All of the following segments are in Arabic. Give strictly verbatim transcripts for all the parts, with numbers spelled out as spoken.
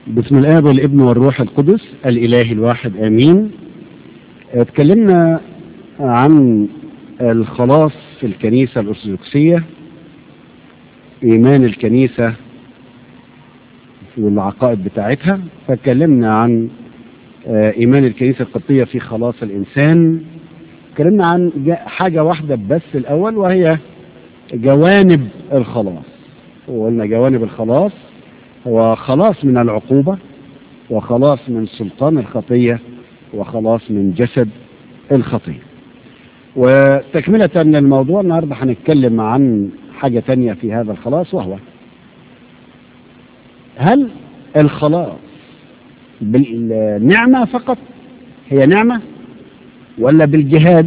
بسم الآب والابن والروح القدس الإله الواحد آمين. اتكلمنا عن الخلاص في الكنيسة الأرثوذكسية، إيمان الكنيسة والعقائد بتاعتها، فاتكلمنا عن إيمان الكنيسة القبطية في خلاص الإنسان. اتكلمنا عن حاجة واحدة بس الأول، وهي جوانب الخلاص. وقلنا جوانب الخلاص هو خلاص من العقوبة، وخلاص من سلطان الخطية، وخلاص من جسد الخطية. وتكملة للموضوع النهاردة هنتكلم عن حاجة تانية في هذا الخلاص، وهو هل الخلاص بالنعمة فقط هي نعمة، ولا بالجهاد؟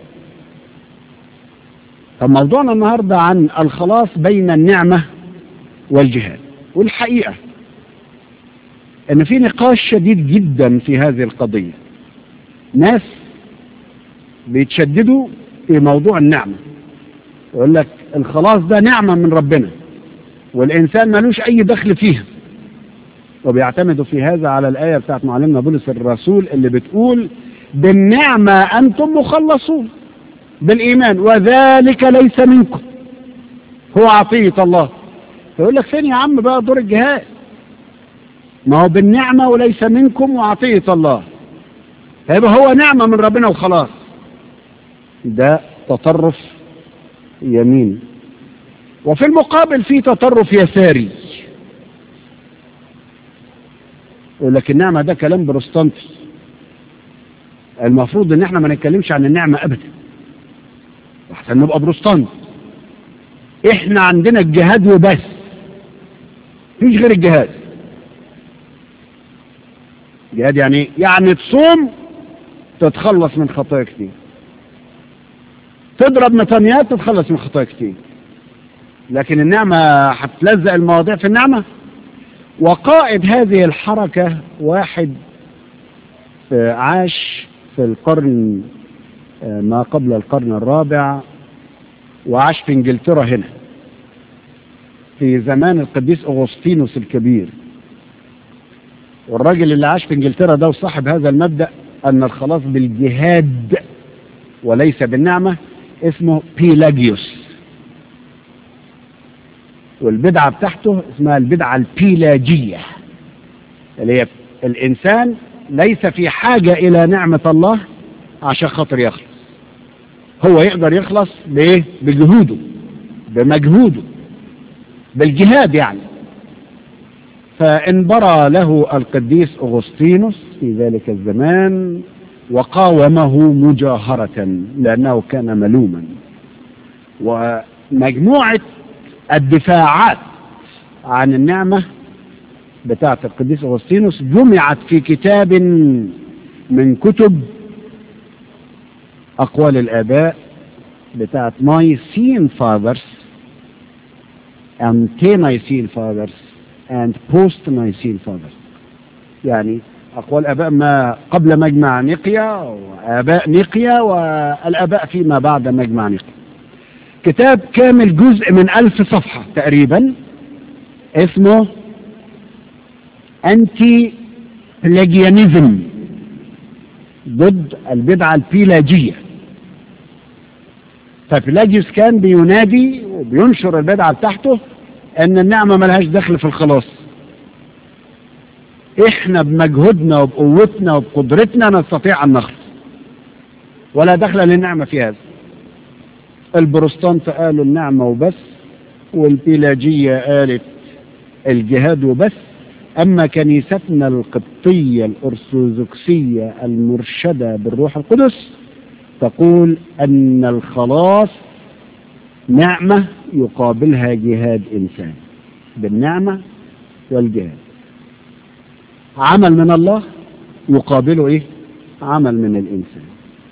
فموضوعنا النهاردة عن الخلاص بين النعمة والجهاد. والحقيقة ان في نقاش شديد جدا في هذه القضية. ناس بيتشددوا في موضوع النعمة، يقول لك الخلاص ده نعمة من ربنا والإنسان ملوش أي دخل فيها، وبيعتمدوا في هذا على الآية بتاعت معلمنا بولس الرسول اللي بتقول بالنعمة أنتم مخلصون بالإيمان وذلك ليس منكم، هو عطية الله. يقول لك فين يا عم بقى دور الجهاد؟ ما هو بالنعمة وليس منكم وعطية الله، فيبقى هو نعمة من ربنا وخلاص. ده تطرف يمين. وفي المقابل في تطرف يساري، يقول لك النعمة ده كلام بروستانتي، المفروض ان احنا ما نتكلمش عن النعمة ابدا احسن نبقى بروستانت. احنا عندنا الجهاد وبس، مفيش غير الجهاد. جهاد يعني يعني تصوم تتخلص من خطايا كتير، تضرب مطنيات تتخلص من خطايا كتير، لكن النعمة هتلزق المواضيع في النعمة. وقائد هذه الحركة واحد عاش في القرن ما قبل القرن الرابع، وعاش في انجلترا هنا في زمان القديس أغسطينوس الكبير. والراجل اللي عاش في انجلترا ده وصاحب هذا المبدأ أن الخلاص بالجهاد وليس بالنعمة اسمه بيلاجيوس، والبدعة بتاعته اسمها البدعة البيلاجية، اللي هي الإنسان ليس في حاجة إلى نعمة الله عشان خاطر يخلص. هو يقدر يخلص بإيه؟ بجهوده، بمجهوده، بالجهاد يعني. فانبرى له القديس أغسطينوس في ذلك الزمان وقاومه مجاهرة لأنه كان ملوما. ومجموعة الدفاعات عن النعمة بتاعة القديس أغسطينوس جمعت في كتاب من كتب أقوال الآباء بتاعة نايسين فاذرز أنتي نايسين فاذرز and post نايسين فاذرز، يعني أقوال آباء ما قبل مجمع نيقيا وآباء نيقيا والآباء فيما بعد مجمع نيقيا. كتاب كامل جزء من ألف صفحة تقريبا اسمه أنتي بلاجيانيزم، ضد البدعة البيلاجية. فبيلاجيوس كان بينادي وبينشر البدعة بتاعته ان النعمة ملهاش دخل في الخلاص، احنا بمجهودنا وبقوتنا وبقدرتنا نستطيع ان نخلص، ولا دخل للنعمة في هذا. البروستانت قالوا النعمة وبس، والبيلاجية قالت الجهاد وبس. اما كنيستنا القبطية الأرثوذكسية المرشدة بالروح القدس تقول ان الخلاص نعمة يقابلها جهاد إنسان، بالنعمة والجهاد. عمل من الله يقابله إيه؟ عمل من الإنسان.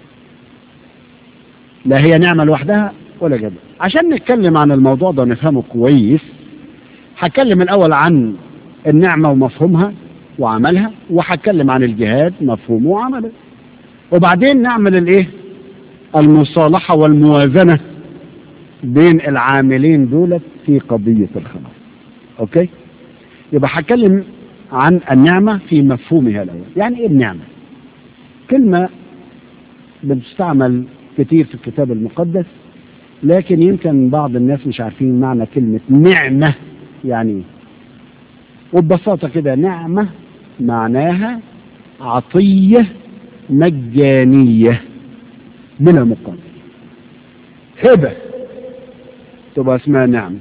لا هي نعمة لوحدها ولا جهاد. عشان نتكلم عن الموضوع ده ونفهمه كويس، هتكلم الأول عن النعمة ومفهومها وعملها، وهتكلم عن الجهاد مفهومه وعمله، وبعدين نعمل الإيه؟ المصالحة والموازنة بين العاملين دولت في قضية الخلاص. اوكي؟ يبقى هتكلم عن النعمة في مفهومها الأول. يعني إيه النعمة؟ كلمة بتستعمل كتير في الكتاب المقدس، لكن يمكن بعض الناس مش عارفين معنى كلمة نعمة يعني إيه. وببساطة كده، نعمة معناها عطية مجانية بلا مقابل، هبة تبقى اسمها نعمة.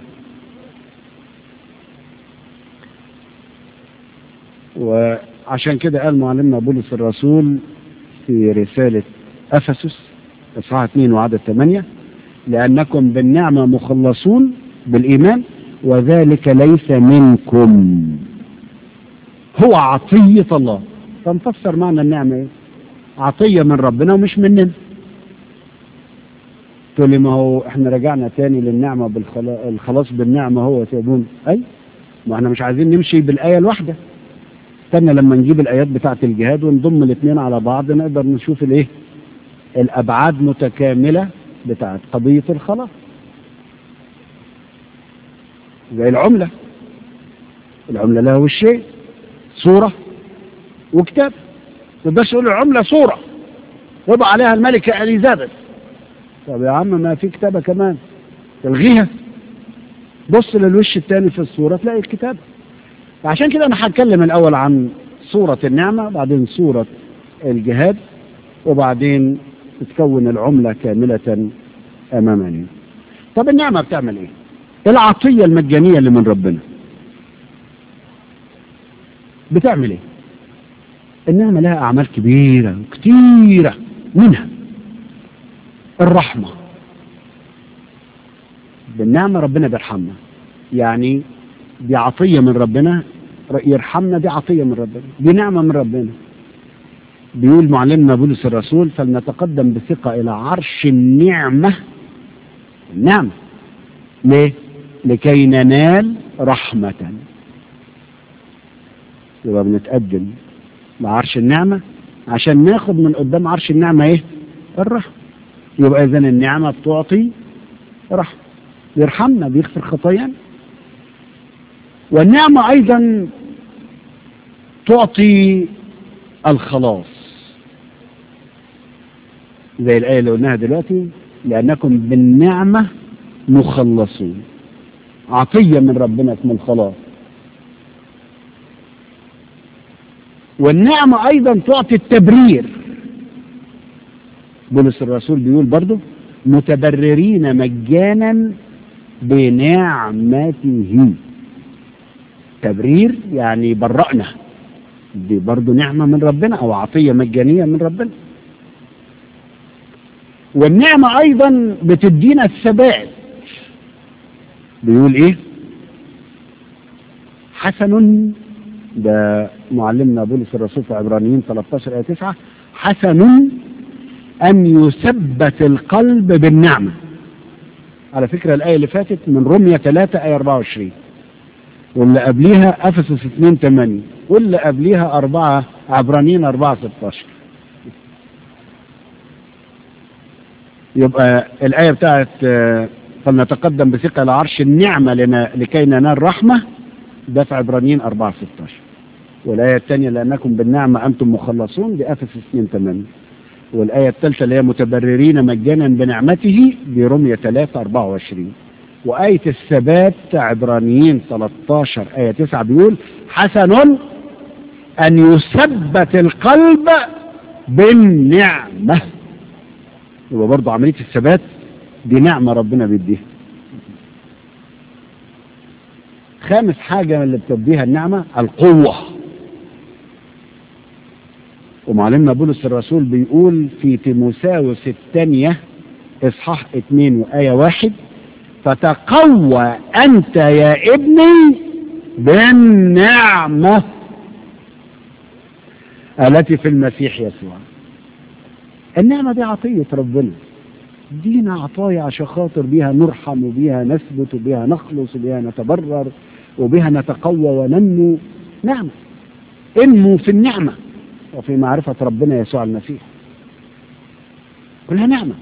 وعشان كده قال معلمنا بولس الرسول في رسالة أفسس إصحاح اثنين وعدد ثمانية: لأنكم بالنعمة مخلصون بالإيمان وذلك ليس منكم، هو عطية الله. فنفسر معنى النعمة إيه؟ عطية من ربنا ومش مننا. تقول لي ما هو احنا رجعنا تاني للنعمة بالخلاص بالنعمة هو سيبون. أي ما احنا مش عايزين نمشي بالآية الواحدة، استنى لما نجيب الآيات بتاعة الجهاد ونضم الاثنين على بعض نقدر نشوف الايه الأبعاد متكاملة بتاعة قضية الخلاص. زي العملة، العملة لها وشين، صورة وكتاب. تقدرش تقول العملة صورة يبقى عليها الملكة إليزابيث، طب يا عم ما في كتابة كمان تلغيها، بص للوش الثاني في الصورة تلاقي الكتاب. عشان كده أنا هتكلم الأول عن صورة النعمة، بعدين صورة الجهاد، وبعدين تتكون العملة كاملة أمامنا. طب النعمة بتعمل إيه؟ العطية المجانية اللي من ربنا بتعمل إيه؟ النعمة لها أعمال كبيرة وكتيرة، منها الرحمة. بالنعمة ربنا بيرحمنا، يعني دي عطية من ربنا، يرحمنا دي عطية من ربنا، دي نعمة من ربنا. بيقول معلمنا بولس الرسول: فلنتقدم بثقة إلى عرش النعمة. النعمة ليه؟ لكي ننال رحمة. يبقى بنتقدم لعرش النعمة عشان ناخد من قدام عرش النعمة ايه؟ الرحمة. يبقى إذن النعمة بتعطي رحمة، يرحمنا، بيغفر خطايانا. والنعمة أيضا تعطي الخلاص، زي الآية اللي قلناها دلوقتي: لأنكم بالنعمة مخلصون. عطية من ربنا اسمه الخلاص. والنعمة أيضا تعطي التبرير. بولس الرسول بيقول برضو: متبررين مجانا بنعمته. تبرير يعني برأنا، دي برضو نعمة من ربنا أو عطية مجانية من ربنا. والنعمة أيضا بتدينا الثبات. بيقول إيه؟ حسن، ده معلمنا بولس الرسول في عبرانيين ثلاثة عشر آية تسعة: حسن أن يثبت القلب بالنعمة. على فكرة الآية اللي فاتت من رومية ثلاثة آية أربعة وعشرين، واللي قبليها أفسس اثنين ثمانية، واللي قبليها أربعة عبرانيين أربعة ستة عشر. يبقى الآية بتاعت فلنتقدم بثقة لعرش النعمة لنا لكي ننال رحمة، ده في عبرانيين أربعة ستة عشر. والآية الثانية لأنكم بالنعمة أنتم مخلصون، دي أفسس اثنين ثمانية. والآية الثالثة اللي هي متبررين مجانا بنعمته، دي رومية ثلاثة أربعة وعشرين. وآية الثبات عبرانيين ثلاثة عشر آية تسعة بيقول: حسن أن يثبت القلب بالنعمة. يبقى برضه عملية الثبات دي نعمة ربنا بيديها. خامس حاجة اللي بتديها النعمة القوة. ومعلمنا بولس الرسول بيقول في تيموثاوس الثانية إصحاح اثنين وآية واحد: فتقوى أنت يا ابني بالنعمة التي في المسيح يسوع. النعمة دي عطية ربنا، دينا عطايا عشان خاطر بيها نرحم وبيها نثبت وبيها نخلص وبيها نتبرر وبيها نتقوى وننمو. نعمة، انمو في النعمة وفي معرفة ربنا يسوع المسيح، كلها نعمة.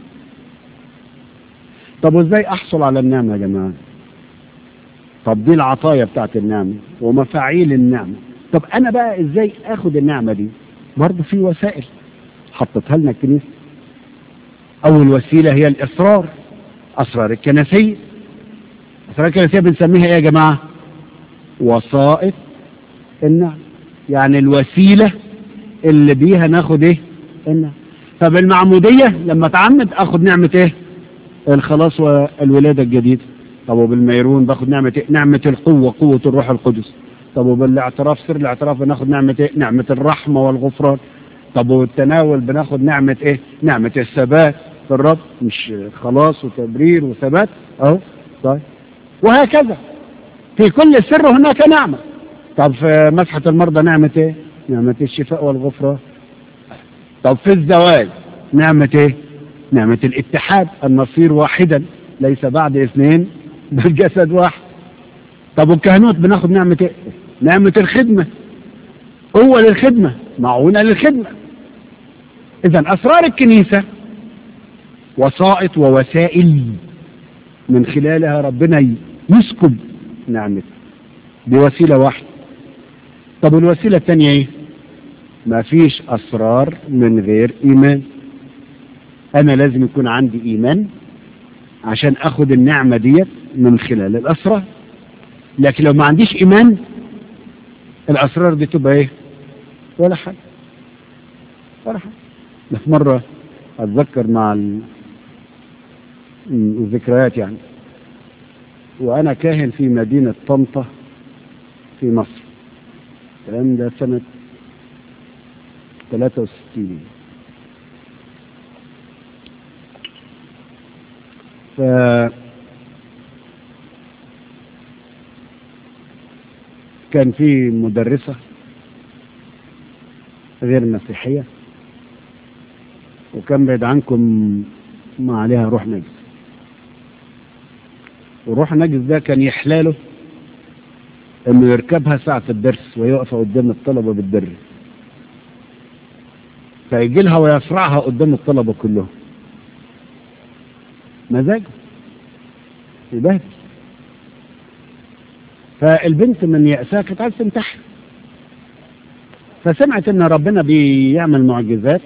طب وازاي احصل على النعمة يا جماعة؟ طب دي العطايا بتاعت النعمة ومفاعيل النعمة. طب انا بقى ازاي اخد النعمة دي؟ برضه في وسائل حطتها لنا الكنيسة. اول وسيلة هي الاسرار، اسرار الكنسية. اسرار الكنسية بنسميها ايه يا جماعة؟ وسائط النعم، يعني الوسيلة اللي بيها ناخد ايه؟ النعم. فبالمعمودية لما اتعمد اخد نعمة ايه؟ الخلاص والولادة الجديدة. طب وبالميرون باخد نعمة ايه؟ نعمة القوة، قوة الروح القدس. طب وبالاعتراف، سر الاعتراف بناخد نعمة ايه؟ نعمة الرحمة والغفران. طب والتناول بناخد نعمة ايه؟ نعمة الثبات في الرب، مش خلاص وتبرير وثبات اهو. طيب وهكذا في كل سر هناك نعمة. طب في مسحة المرضى نعمة ايه؟ نعمة الشفاء والغفران. طب في الزواج نعمة ايه؟ نعمة الاتحاد، النصير واحدا ليس بعد اثنين بل جسد واحد. طب والكهنوت بناخد نعمة ايه؟ نعمة الخدمة، قوة للخدمة، معونة للخدمة. اذا اسرار الكنيسة وسائط ووسائل من خلالها ربنا يسكب نعمته. دي وسيلة واحدة. طب الوسيلة الثانية ايه؟ ما فيش اسرار من غير ايمان. انا لازم يكون عندي ايمان عشان اخد النعمة ديت من خلال الاسرار. لكن لو ما عنديش ايمان الاسرار دي تبقى ايه؟ ولا حاجة ولا حاجة. في مرة اتذكر مع الذكريات يعني، وانا كاهن في مدينة طنطا في مصر، الكلام ده سنة ثلاثة وستين. ف كان في مدرسة غير مسيحية، وكان بعيد عنكم ما عليها روح نجس. وروح نجس ده كان يحلاله انه يركبها ساعة الدرس وهي واقفة قدام الطلبة بالدرس، فيجي لها ويصرعها قدام الطلبة كلهم. مزاجه يبهدل. فالبنت من يأسها كانت عايزة تنتحر، فسمعت ان ربنا بيعمل معجزات،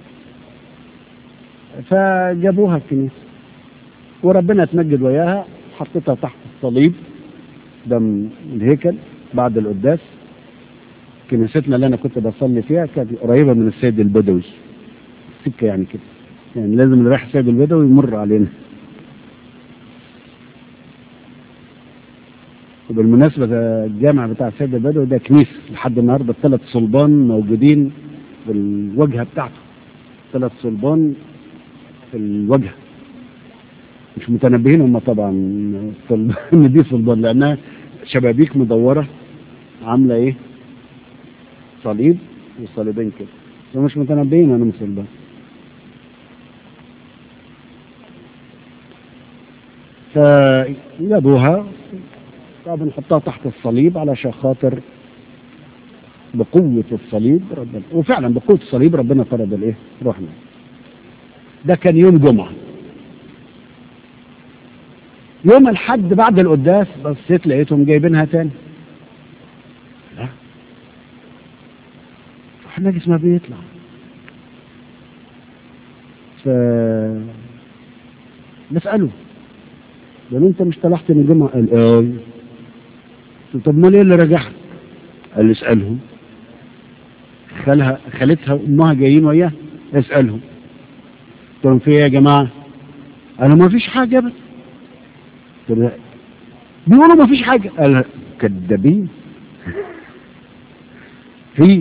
فجابوها الكنيسة وربنا اتمجد وياها. حطيتها تحت الصليب قدام الهيكل بعد القداس. كنيستنا اللي انا كنت بصلي فيها كانت قريبة من السيد البدوي، السكة يعني كده، يعني لازم اللي رايح السيد البدوي يمر علينا. وبالمناسبة الجامع بتاع السيد البدوي ده كنيسة لحد النهاردة. الثلاث صلبان موجودين في الواجهة بتاعته، ثلاث صلبان في الواجهة. مش متنبهين هم طبعا ان دي صلبان، لانها شبابيك مدورة عاملة ايه؟ صليب وصليبين كده، ومش متنبهين انا صلبان. فجابوها طبعا نحطها تحت الصليب علشان خاطر بقوة الصليب ربنا، وفعلا بقوة الصليب ربنا طرد الايه؟ روحنا. ده كان يوم جمعة. يوم الحد بعد القداس بصيت لقيتهم جايبينها تاني. لا احنا جسمها بيطلع. ف نسأله قال انت مش طلعت من الجمعة؟ قال اه. طب ما ليه اللي رجعها؟ قال لي اسألهم. خالها خالتها وامها جايين وياه، اسألهم. قلت لهم في ايه يا جماعة؟ قالوا ما فيش حاجة بس. بيقولوا ما فيش حاجة. قال كدابين في.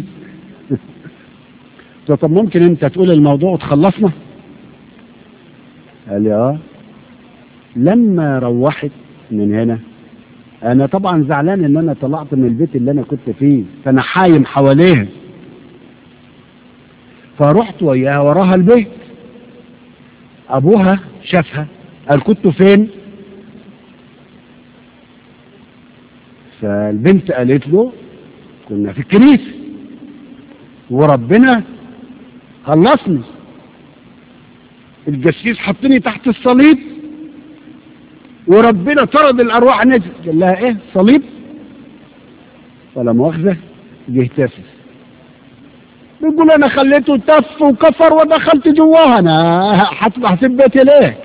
طب ممكن انت تقول الموضوع وتخلصنا؟ قال لي اه. لما روحت من هنا انا طبعا زعلان ان انا طلعت من البيت اللي انا كنت فيه، فانا حايم حواليها، فرحت وياها وراها البيت. ابوها شافها قال كنتوا فين؟ فالبنت قالت له كنا في الكنيسة وربنا خلصني، الجسيس حطني تحت الصليب وربنا طرد الارواح نجس. قال لها ايه صليب؟ ولا مؤاخذة جه تافس بيقول انا خليته تف وكفر ودخلت جواها، انا هسيب بيتي ليه؟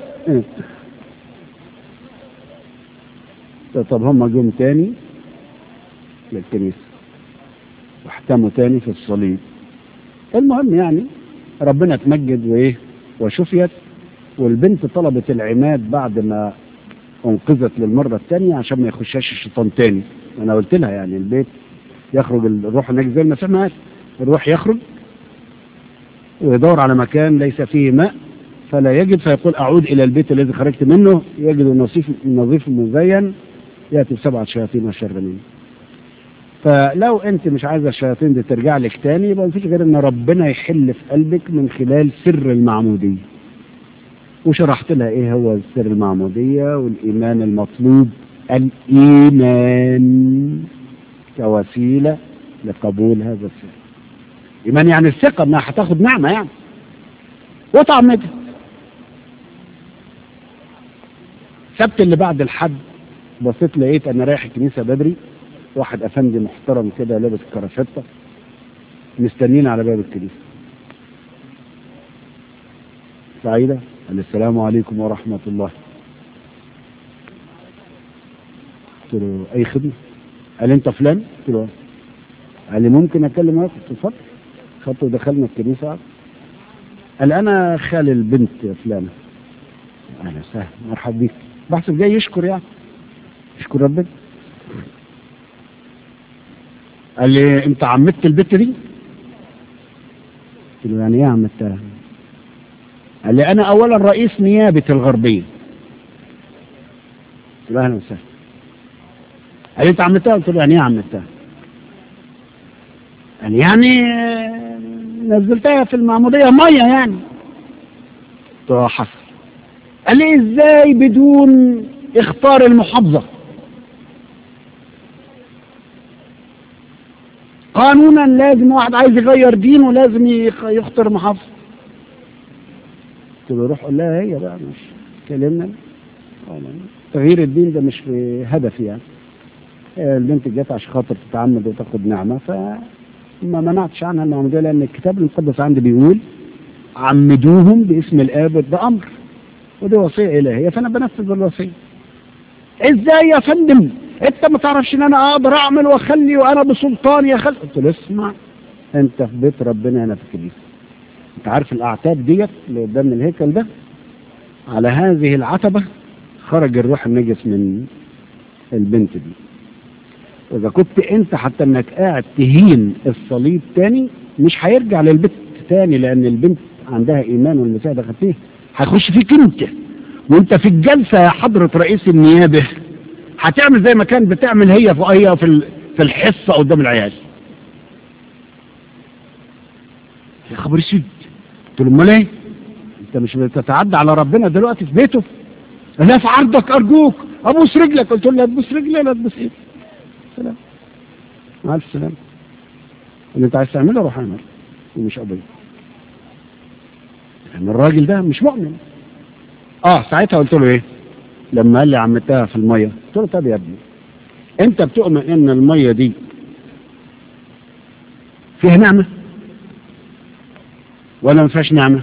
طب هم جم تاني للكنيسة واحتموا تاني في الصليب. المهم يعني ربنا اتمجد وايه وشفيت، والبنت طلبت العماد بعد ما انقذت للمرة الثانية عشان ما يخشاش الشيطان تاني. انا قلت لها يعني البيت يخرج الروح النجس زي المسيح ما قال، الروح يخرج ويدور على مكان ليس فيه ماء فلا يجد، فيقول اعود الى البيت الذي خرجت منه يجد النظيف النظيف مزين ياتي بسبعة شياطين وشرانين. فلو انت مش عايزه الشياطين دي ترجع لك تاني يبقى مفيش غير ان ربنا يحل في قلبك من خلال سر المعموديه. وشرحت لها ايه هو سر المعموديه والايمان المطلوب، الايمان كوسيله لقبول هذا السر. ايمان يعني الثقه انها هتاخد نعمه يعني، وتعمدها. السبت اللي بعد الحد بصيت لقيت انا رايح الكنيسه بدري، واحد افندي محترم كده لابس كرافتة مستنين على باب الكنيسه. سعيده قال السلام عليكم ورحمه الله. قلت له اي خدمه؟ قال انت فلان؟ قلت له قال لي ممكن اكلم معاك؟ قلت له اتفضل. خدته ودخلنا الكنيسه. قال انا خال البنت يا فلانه. اهلا وسهلا مرحبا بيك. بحسب جاي يشكر يعني، يشكر ربنا. قال لي انت عمدت البت دي؟ قلت له يعني ايه عمدتها؟ قال لي انا اولا رئيس نيابه الغربيه. قلت له اهلا وسهلا. قال لي انت عمدتها؟ قلت له يعني ايه عمدتها؟ قال يعني نزلتها في المعموديه ميه يعني. قلت له حصل. قال لي ازاي بدون اختار المحافظه؟ قانونا لازم واحد عايز يغير دينه لازم يختار محافظه. قلت له روح قول لها هي بقى، مش كلمنا. تغيير الدين ده مش في هدفي يعني. البنت جت عشان خاطر تتعمد وتاخد نعمه، فما منعتش عنها المعموديه، لان الكتاب المقدس عندي بيقول عمدوهم باسم الاب، ده امر ودي وصيه الهيه، فانا بنفذ الوصيه. ازاي يا فندم انت ما تعرفش ان انا اقدر اعمل واخلي وانا بسلطان يا خل؟ قلت له اسمع، انت في بيت ربنا هنا في الكنيسه، انت عارف الاعتاب ديت اللي قدام الهيكل ده، على هذه العتبه خرج الروح النجس من البنت دي. واذا كنت انت حتى انك قاعد تهين الصليب تاني مش هيرجع للبيت تاني، لان البنت عندها ايمان والمسيح دخل فيه، هيخش فيك انت. وانت في الجلسه يا حضره رئيس النيابه هتعمل زي ما كان بتعمل هي في هي في في الحصه قدام العيال. يا خبر اسود. قلت له امال ايه؟ انت مش بتتعدى على ربنا دلوقتي في بيته؟ لا في عرضك ارجوك ابوس رجلك. قلت له لا تبوس رجلي لا تبوس ايدي. سلام مع الف سلامه. اللي انت عايز تعمله روح اعمل ومش قضيه. يعني الراجل ده مش مؤمن. اه ساعتها قلت له ايه؟ لما قال لي عمتها في الميه، قلت له طب يا ابني انت بتؤمن ان الميه دي فيها نعمه ولا ما فيهاش نعمه؟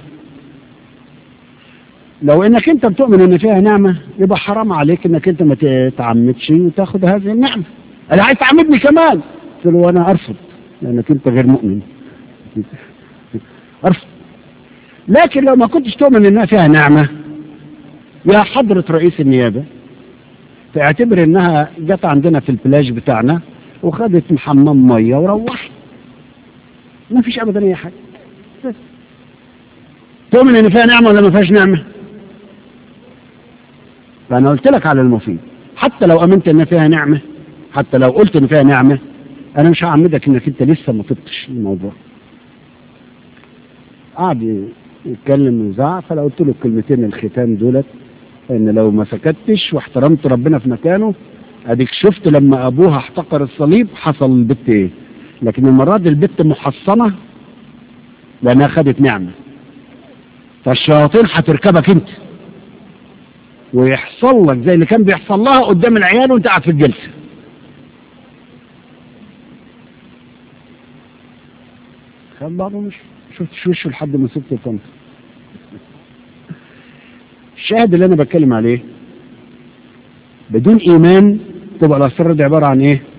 لو انك انت بتؤمن ان فيها نعمه يبقى حرام عليك انك انت ما تتعمدش وتاخد هذه النعمه. انا عايز تعمدني كمان. قلت له انا ارفض لانك انت غير مؤمن. ارفض. لكن لو ما كنتش تؤمن انها فيها نعمه يا حضرة رئيس النيابة تعتبر انها جت عندنا في البلاج بتاعنا وخدت محمم ميه وروحت، ما فيش ابدا اي حاجه. بس تؤمن ان فيها نعمه ولا ما فيهاش نعمه؟ فانا قلت لك على المفيد. حتى لو امنت ان فيها نعمه، حتى لو قلت ان فيها نعمه، انا مش هعمدك انك انت لسه ما طبتش الموضوع. قعد يتكلم ويزعق، فلو قلت له الكلمتين الختام دولت ان لو ما سكتش واحترمت ربنا في مكانه، اديك شفت لما ابوها احتقر الصليب حصل البت ايه. لكن المره دي البت محصنه لانها خدت نعمه، فالشياطين هتركبك انت ويحصل لك زي اللي كان بيحصل لها قدام العيال وانت قاعد في الجلسه. خد بعضه مش شفتش وشه لحد ما سبت الطنط. الشاهد اللي انا بتكلم عليه بدون ايمان تبقى الاسرار دي عباره عن ايه؟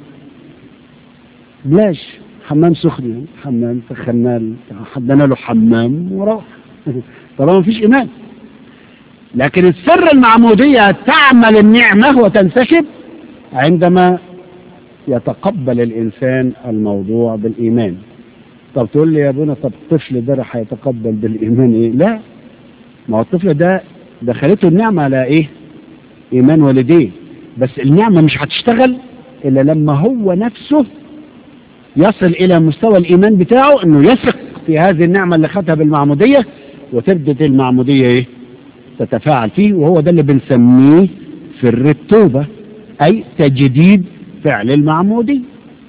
بلاش حمام سخن، حمام خنال، حدنا له حمام وروح. طبعا ما فيش ايمان. لكن السر المعموديه تعمل النعمه وتنسكب عندما يتقبل الانسان الموضوع بالايمان. طب تقول لي يا ابونا طب الطفل ده راح يتقبل بالايمان ايه؟ لا، ما هو الطفل ده دخلته النعمه على ايه؟ ايمان والديه، بس النعمه مش هتشتغل الا لما هو نفسه يصل الى مستوى الايمان بتاعه انه يثق في هذه النعمه اللي خدها بالمعموديه، وتبدا المعموديه ايه؟ تتفاعل فيه، وهو ده اللي بنسميه سر التوبه، اي تجديد فعل المعموديه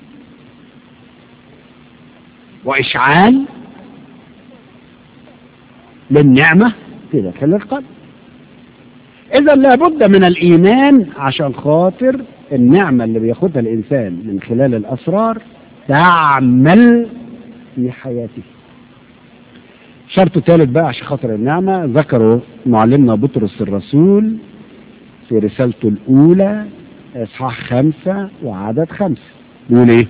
واشعال للنعمه في داخل القلب. اذا لابد من الايمان عشان خاطر النعمه اللي بياخدها الانسان من خلال الاسرار تعمل في حياته. شرط ثالث بقى عشان خاطر النعمه ذكره معلمنا بطرس الرسول في رسالته الاولى اصحاح خمسه وعدد خمسه، بيقول ايه؟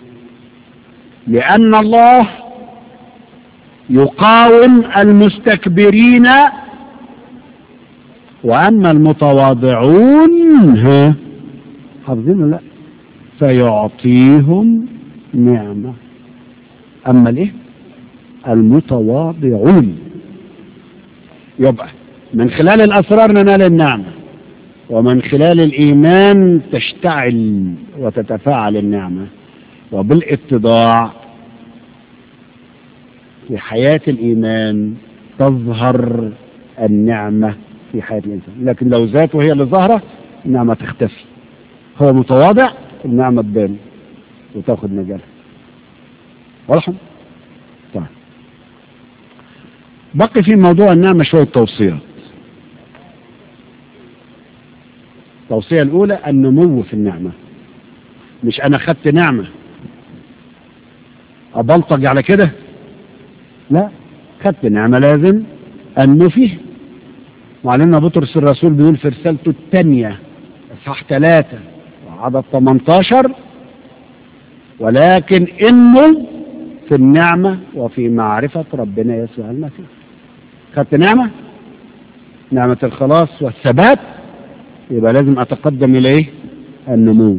لان الله يقاوم المستكبرين واما المتواضعون ها حافظين لا فيعطيهم نعمه. اما الايه؟ المتواضعون. يبقى من خلال الاسرار ننال النعمه، ومن خلال الايمان تشتعل وتتفاعل النعمه، وبالاتضاع في حياه الايمان تظهر النعمه في حياه الانسان. لكن لو ذاته هي اللي ظاهره النعمه تختفي. هو متواضع النعمه تبان وتاخد مجالها. واضح؟ طيب بقي في موضوع النعمه شويه توصيات. التوصيه الاولى النمو في النعمه. مش انا خدت نعمه ابلطج على كده، لا، خدت نعمه لازم انمو فيها. معلمنا بطرس الرسول بيقول في رسالته الثانيه اصحاح ثلاثه وعدد ثمانية عشر ولكن انمو في النعمه وفي معرفه ربنا يسوع المسيح. خدت نعمه، نعمه الخلاص والثبات، يبقى لازم اتقدم الى ايه؟ النمو.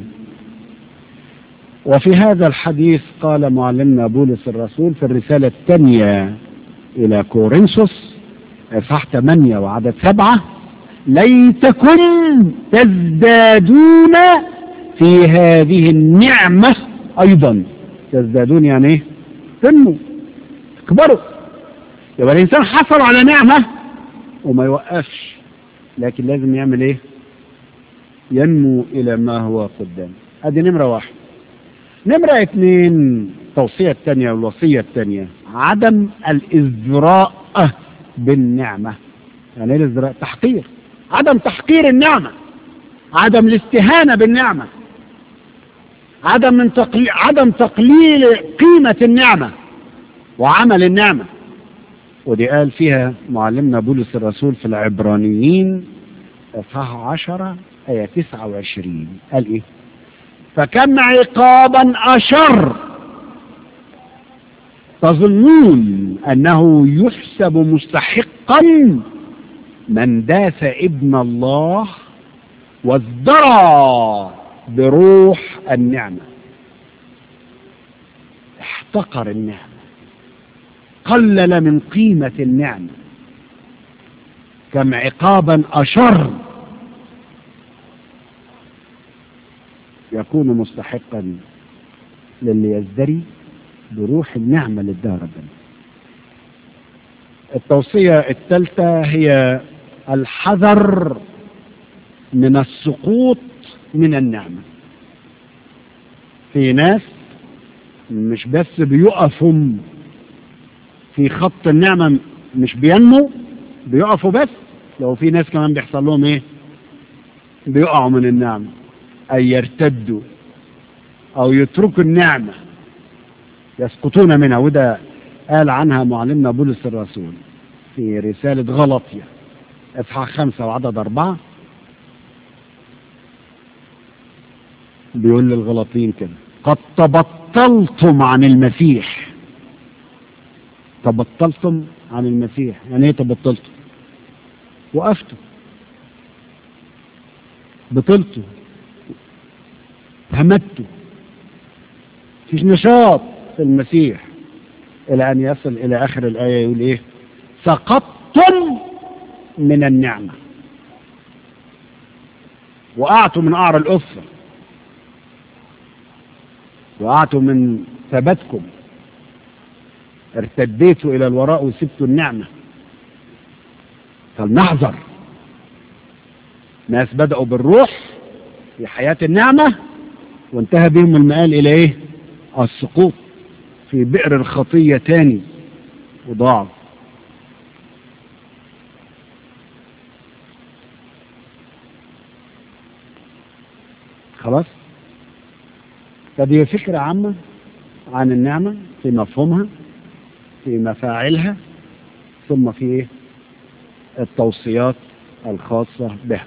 وفي هذا الحديث قال معلمنا بولس الرسول في الرساله الثانيه الى كورنثوس اصحاح ثمانية وعدد سبعة ليتكن تزدادون في هذه النعمه ايضا. تزدادون يعني ايه؟ تنمو، تكبروا. يبقى الانسان حصل على نعمه وما يوقفش، لكن لازم يعمل ايه؟ ينمو الى ما هو قدام. ادي نمره واحد. نمره اثنين، التوصيه الثانيه والوصيه الثانيه عدم الازدراء بالنعمه. يعني ايه الازدراء؟ تحقير. عدم تحقير النعمه، عدم الاستهانه بالنعمه، عدم من تقليل عدم تقليل قيمه النعمه وعمل النعمه. ودي قال فيها معلمنا بولس الرسول في العبرانيين اصحاح عشرة آية تسعة وعشرين، قال ايه؟ فكم عقابا أشر تظنون أنه يحسب مستحقا من داس ابن الله وازدرى بروح النعمة. احتقر النعمة، قلل من قيمة النعمة. كم عقابا أشر يكون مستحقا للي يزدري بروح النعمة للدار ربنا. التوصية الثالثة هي الحذر من السقوط من النعمة. في ناس مش بس بيقفوا في خط النعمة، مش بينمو، بيقفوا بس. لو في ناس كمان بيحصل لهم ايه؟ بيقعوا من النعمة، أي يرتدوا أو يتركوا النعمة، يسقطون منها. وده قال عنها معلمنا بولس الرسول في رسالة غلطية اصحاح خمسة وعدد أربعة، بيقول للغلطين كده: قد تبطلتم عن المسيح. تبطلتم عن المسيح يعني ايه تبطلتم؟ وقفتوا، بطلتوا، همدتوا، مفيش نشاط في المسيح، الى ان يصل الى اخر الايه يقول ايه؟ سقطتم من النعمه، وقعتوا من قعر الأسرة، وقعتوا من ثباتكم، ارتديتوا الى الوراء وسبتوا النعمه. فلنحذر، ناس بدأوا بالروح في حياة النعمة وانتهى بهم المآل الى ايه؟ السقوط في بئر الخطية تاني وضاعوا. خلاص، فدي فكرة عامة عن النعمة في مفهومها، في مفاعلها، ثم في ايه؟ التوصيات الخاصة بها.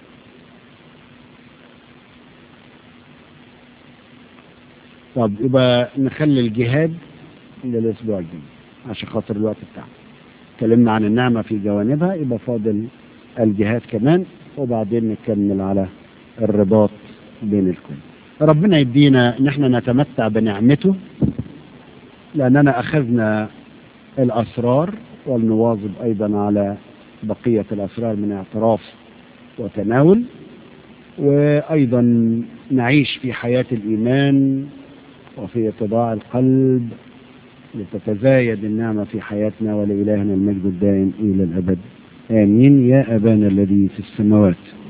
طب يبقى نخلي الجهاد للأسبوع الجاي عشان خاطر الوقت بتاعنا. اتكلمنا عن النعمة في جوانبها، يبقى فاضل الجهاد كمان، وبعدين نكمل على الرباط بين الكل. ربنا يدينا ان احنا نتمتع بنعمته، لأننا أخذنا الأسرار، ولنواظب أيضا على بقية الأسرار من اعتراف وتناول، وأيضا نعيش في حياة الإيمان وفي اتضاع القلب لتتزايد النعمة في حياتنا، ولإلهنا المجد الدائم إلى الأبد. آمين. يا أبانا الذي في السماوات